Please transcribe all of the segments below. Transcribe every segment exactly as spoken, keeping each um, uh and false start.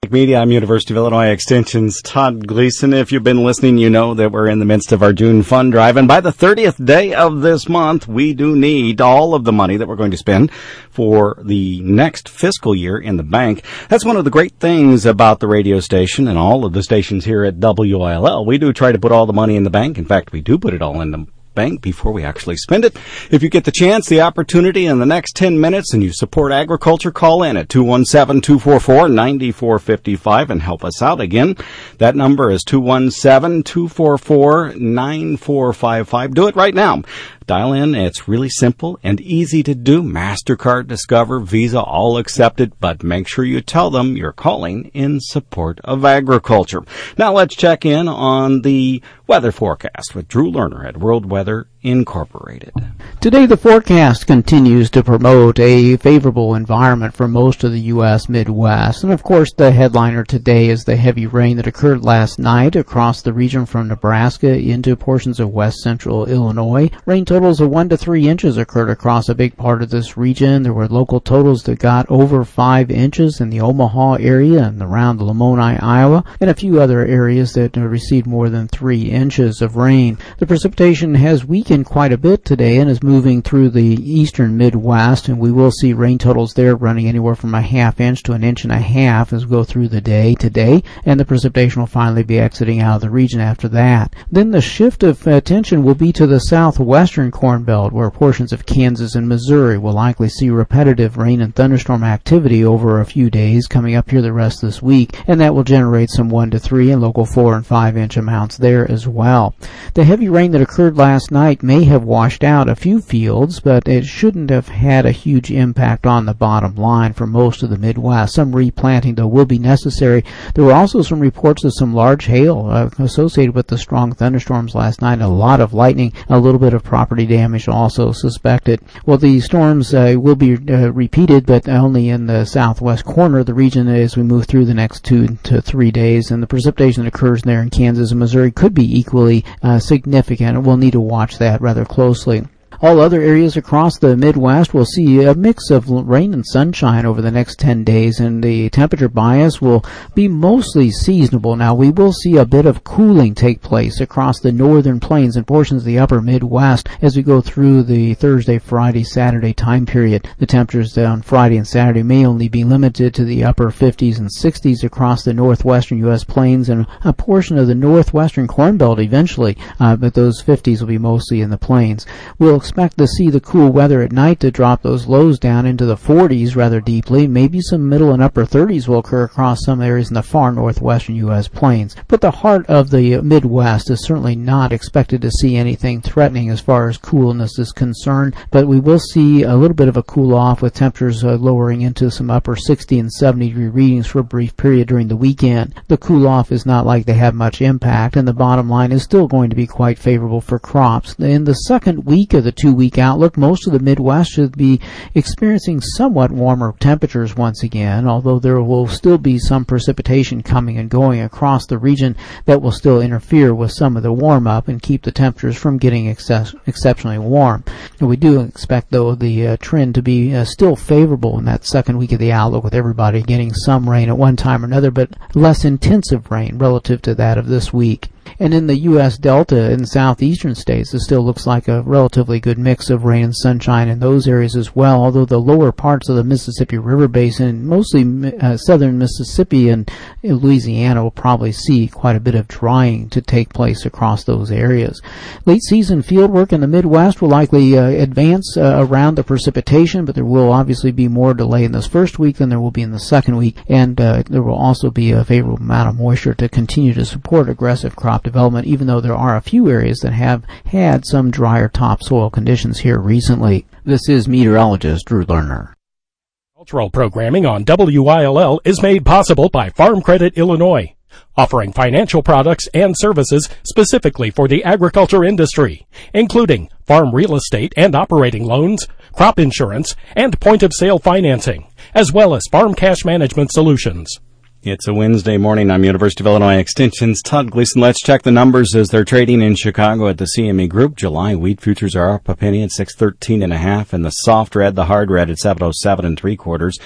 Media, I'm University of Illinois Extension's Todd Gleason. If you've been listening, you know that we're in the midst of our June fund drive. And by the thirtieth day of this month, we do need all of the money that we're going to spend for the next fiscal year in the bank. That's one of the great things about the radio station and all of the stations here at W I L L. We do try to put all the money in the bank. In fact, we do put it all in the bank before we actually spend it. If you get the chance, the opportunity in the next ten minutes and you support agriculture, call in at two one seven, two four four, nine four five five and help us out. Again, that number is two one seven, two four four, nine four five five. Do it right now. Dial in. It's really simple and easy to do. MasterCard, Discover, Visa, all accepted, but make sure you tell them you're calling in support of agriculture. Now let's check in on the weather forecast with Drew Lerner at World Weather Incorporated. Today, the forecast continues to promote a favorable environment for most of the U S Midwest. And of course, the headliner today is the heavy rain that occurred last night across the region from Nebraska into portions of west central Illinois. Rain totals of one to three inches occurred across a big part of this region. There were local totals that got over five inches in the Omaha area and around Lamoni, Iowa, and a few other areas that received more than three inches of rain. The precipitation has weakened quite a bit today and is moving through the eastern Midwest, and we will see rain totals there running anywhere from a half inch to an inch and a half as we go through the day today, and the precipitation will finally be exiting out of the region after that. Then the shift of attention will be to the southwestern Corn Belt, where portions of Kansas and Missouri will likely see repetitive rain and thunderstorm activity over a few days coming up here the rest of this week, and that will generate some one to three and local four and five inch amounts there as well. The heavy rain that occurred last night may have washed out a few fields, but it shouldn't have had a huge impact on the bottom line for most of the Midwest. Some replanting, though, will be necessary. There were also some reports of some large hail uh, associated with the strong thunderstorms last night, a lot of lightning, a little bit of property damage also suspected. Well, the storms uh, will be uh, repeated, but only in the southwest corner of the region as we move through the next two to three days, and the precipitation that occurs there in Kansas and Missouri could be equally uh, significant. We'll need to watch that rather closely. All other areas across the Midwest will see a mix of rain and sunshine over the next ten days, and the temperature bias will be mostly seasonable. Now, we will see a bit of cooling take place across the northern plains and portions of the upper Midwest as we go through the Thursday, Friday, Saturday time period. The temperatures on Friday and Saturday may only be limited to the upper fifties and sixties across the northwestern U S plains and a portion of the northwestern Corn Belt eventually, uh, but those fifties will be mostly in the plains. We'll expect to see the cool weather at night to drop those lows down into the forties rather deeply. Maybe some middle and upper thirties will occur across some areas in the far northwestern U S plains. But the heart of the Midwest is certainly not expected to see anything threatening as far as coolness is concerned, but we will see a little bit of a cool off with temperatures uh, lowering into some upper sixty and seventy degree readings for a brief period during the weekend. The cool off is not like to have much impact, and the bottom line is still going to be quite favorable for crops. In the second week of the two-week outlook, most of the Midwest should be experiencing somewhat warmer temperatures once again, although there will still be some precipitation coming and going across the region that will still interfere with some of the warm-up and keep the temperatures from getting excess, exceptionally warm. And we do expect, though, the uh, trend to be uh, still favorable in that second week of the outlook, with everybody getting some rain at one time or another, but less intensive rain relative to that of this week. And in the U S Delta and southeastern states, it still looks like a relatively good mix of rain and sunshine in those areas as well, although the lower parts of the Mississippi River Basin, mostly uh, southern Mississippi and Louisiana, will probably see quite a bit of drying to take place across those areas. Late season field work in the Midwest will likely uh, advance uh, around the precipitation, but there will obviously be more delay in this first week than there will be in the second week, and uh, there will also be a favorable amount of moisture to continue to support aggressive crop development, even though there are a few areas that have had some drier topsoil conditions here recently. This is meteorologist Drew Lerner. Cultural programming on W I L L is made possible by Farm Credit Illinois, offering financial products and services specifically for the agriculture industry, including farm real estate and operating loans, crop insurance, and point-of-sale financing, as well as farm cash management solutions. It's a Wednesday morning. I'm University of Illinois Extension's Todd Gleason. Let's check the numbers as they're trading in Chicago at the C M E Group. July wheat futures are up a penny at six thirteen and a half, and the soft red, the hard red, at seven oh seven and three quarters.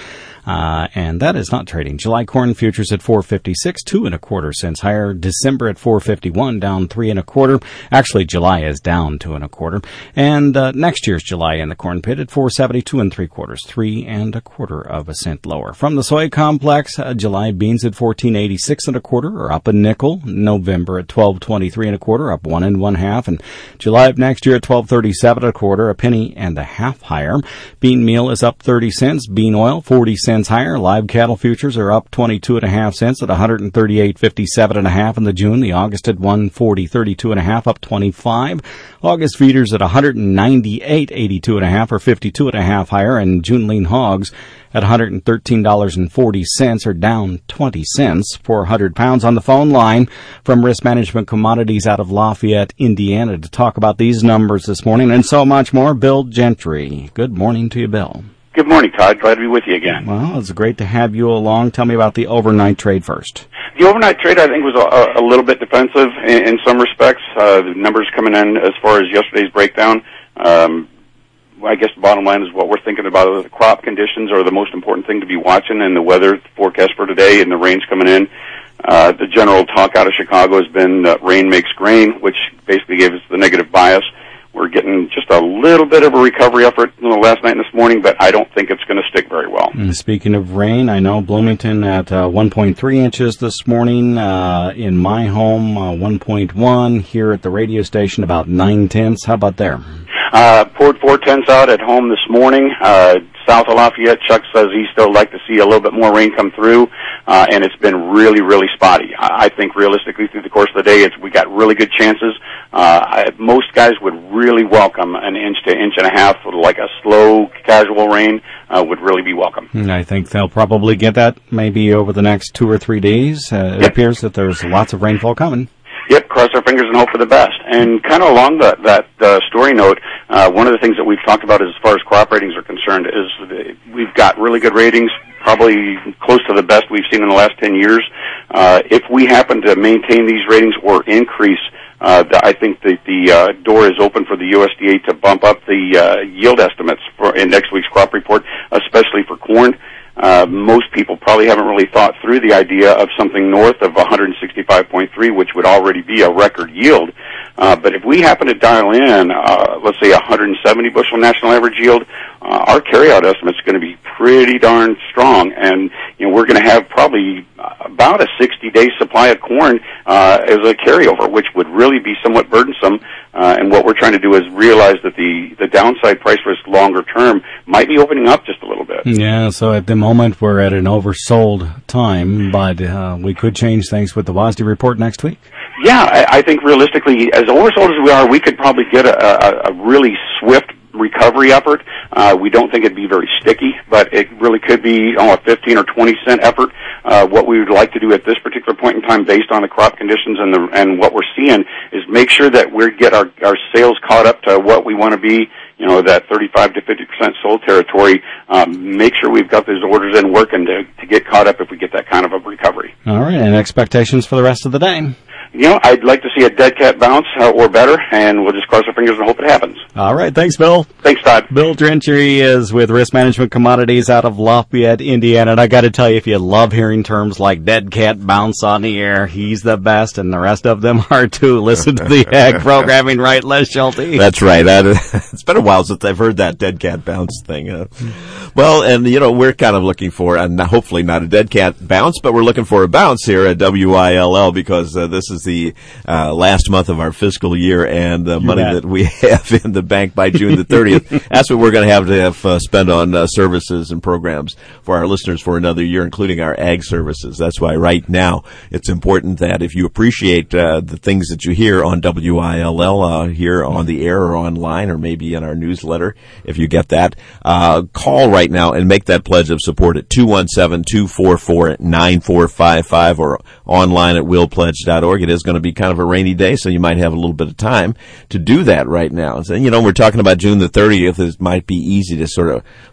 Uh, and that is not trading. July corn futures at four fifty-six, two and a quarter cents higher. December at four fifty-one, down three and a quarter. Actually, July is down two and a quarter. And uh, next year's July in the corn pit at four seventy-two and three quarters, three and a quarter of a cent lower. From the soy complex, uh, July beans at fourteen eighty-six and a quarter, or up a nickel. November at twelve twenty-three and a quarter, up one and one half. And July of next year at twelve thirty-seven and a quarter, a penny and a half higher. Bean meal is up thirty cents. Bean oil forty cents higher. Live cattle futures are up twenty-two and a half cents at one thirty-eight fifty-seven and a half in the June. The August at one forty thirty-two and a half, up twenty-five. August feeders at one ninety-eight eighty-two and a half, or fifty-two and a half higher. And June lean hogs at one hundred thirteen dollars and forty cents, or down twenty cents for one hundred pounds. On the phone line from Risk Management Commodities out of Lafayette, Indiana, to talk about these numbers this morning and so much more, Bill Gentry. Good morning to you, Bill. Good morning, Todd. Glad to be with you again. Well, it's great to have you along. Tell me about the overnight trade first. The overnight trade, I think, was a, a little bit defensive in, in some respects. Uh, the numbers coming in as far as yesterday's breakdown. Um, I guess the bottom line is what we're thinking about are the crop conditions are the most important thing to be watching, and the weather forecast for today and the rain's coming in. Uh, the general talk out of Chicago has been uh, rain makes grain, which basically gave us the negative bias. We're getting just a little bit of a recovery effort you know, last night and this morning, but I don't think it's going to stick very well. And speaking of rain, I know Bloomington at uh, one point three inches this morning. Uh, in my home, uh, one point one. Here at the radio station, about nine tenths. How about there? Uh, poured four tenths out at home this morning. Uh, south of Lafayette, Chuck says he still like to see a little bit more rain come through, uh, and it's been really, really spotty. I, I think realistically through the course of the day, it's, we got really good chances. Uh, I, most guys would really welcome an inch to inch and a half, like a slow, casual rain, uh, would really be welcome. I think they'll probably get that maybe over the next two or three days. Uh, it yep. appears that there's lots of rainfall coming. Yep, cross our fingers and hope for the best. And kind of along the, that uh, story note, uh, one of the things that we've talked about as far as crop ratings are concerned is the, we've got really good ratings, probably close to the best we've seen in the last ten years. Uh, if we happen to maintain these ratings or increase, uh, the, I think that the uh, door is open for the U S D A to bump up the uh, yield estimates for in next week's crop report, especially for corn. Uh, most people probably haven't really thought through the idea of something north of one sixty-five point three, which would already be a record yield. Uh, but if we happen to dial in, uh, let's say one seventy bushel national average yield, uh, our carryout estimate's going to be pretty darn strong. And, you know, we're going to have probably about a sixty-day supply of corn uh, as a carryover, which would really be somewhat burdensome. Uh, and what we're trying to do is realize that the, the downside price risk longer term might be opening up just a little bit. Yeah, so at the moment we're at an oversold time, but uh, we could change things with the W A S D report next week. Yeah, I, I think realistically, as oversold as we are, we could probably get a, a, a really swift recovery effort. Uh, we don't think it'd be very sticky, but it really could be oh, a fifteen or twenty cent effort. Uh, what we would like to do at this particular point in time, based on the crop conditions and the and what we're seeing, is make sure that we get our, our sales caught up to what we want to be. You know, that thirty-five to fifty percent sold territory. Um, make sure we've got those orders in working to to get caught up if we get that kind of a recovery. All right, and expectations for the rest of the day. You know, I'd like to see a dead cat bounce uh, or better, and we'll just cross our fingers and hope it happens. All right. Thanks, Bill. Thanks, Todd. Bill Gentry is with Risk Management Commodities out of Lafayette, Indiana. And I got to tell you, if you love hearing terms like dead cat bounce on the air, he's the best, and the rest of them are too. Listen to the ag programming, right, Les Schulte? That's right. That, it's been a while since I've heard that dead cat bounce thing. Uh, well, and, you know, we're kind of looking for, and hopefully not a dead cat bounce, but we're looking for a bounce here at W I L L because uh, this is the uh, last month of our fiscal year, and the money bet. that we have in the bank by June the thirtieth, that's what we're going to have to have uh, spend on uh, services and programs for our listeners for another year, including our ag services. That's why right now it's important that if you appreciate uh, the things that you hear on W I L L, uh, here on the air or online or maybe in our newsletter, if you get that, uh, call right now and make that pledge of support at two one seven, two four four, nine four five five or online at will pledge dot org. It is going to be kind of a rainy day, so you might have a little bit of time to do that right now. So, you know, we're talking about June the thirtieth. It might be easy to sort of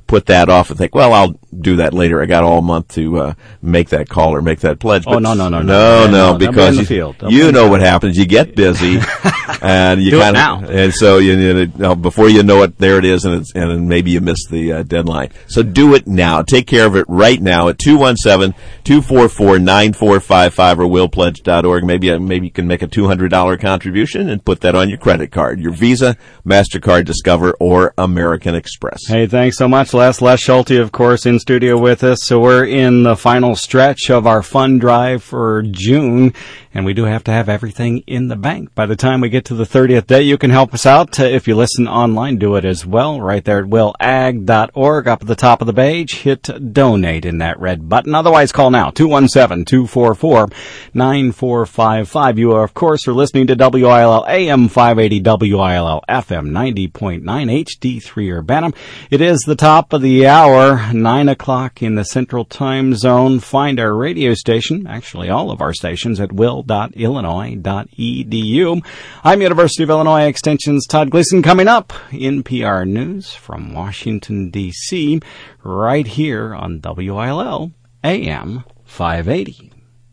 put that off and think, well, I'll do that later. I got all month to uh, make that call or make that pledge. Oh, but no, no, no, no, no, no, because be in the you, field. you know what happens. You get busy, and you Do it kind now. of, and so you, you know, before you know it, there it is, and it's, and maybe you miss the uh, deadline. So do it now. Take care of it right now at two one seven, two four four, nine four five five or will pledge dot org. Maybe uh, maybe you can make a two hundred dollars contribution and put that on your credit card, your Visa, MasterCard, Discover, or American Express. Hey, thanks so much, Les. Les Schulte, of course, in studio with us. So we're in the final stretch of our fund drive for June, and we do have to have everything in the bank by the time we get to the thirtieth day. You can help us out. Uh, if you listen online, do it as well. Right there at will ag dot org. Up at the top of the page, hit donate in that red button. Otherwise, call now, two one seven, two four four, nine four five five. You, are, of course, are listening to W I L L A M five eighty, W I L L F M ninety point nine, H D three Urbana. It is the top of the hour, nine o'clock in the Central Time Zone. Find our radio station, actually all of our stations, at will dot illinois dot e d u. I'm University of Illinois Extension's Todd Gleason. Coming up, N P R News from Washington, D C, right here on W I L L A M five eighty.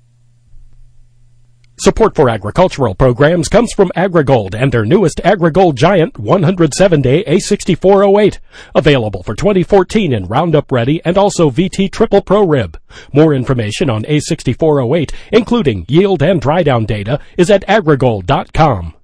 Support for agricultural programs comes from AgriGold and their newest AgriGold Giant one hundred seven day A sixty-four oh eight. Available for twenty fourteen in Roundup Ready and also V T Triple Pro Rib. More information on A sixty-four oh eight, including yield and dry down data, is at agrigold dot com.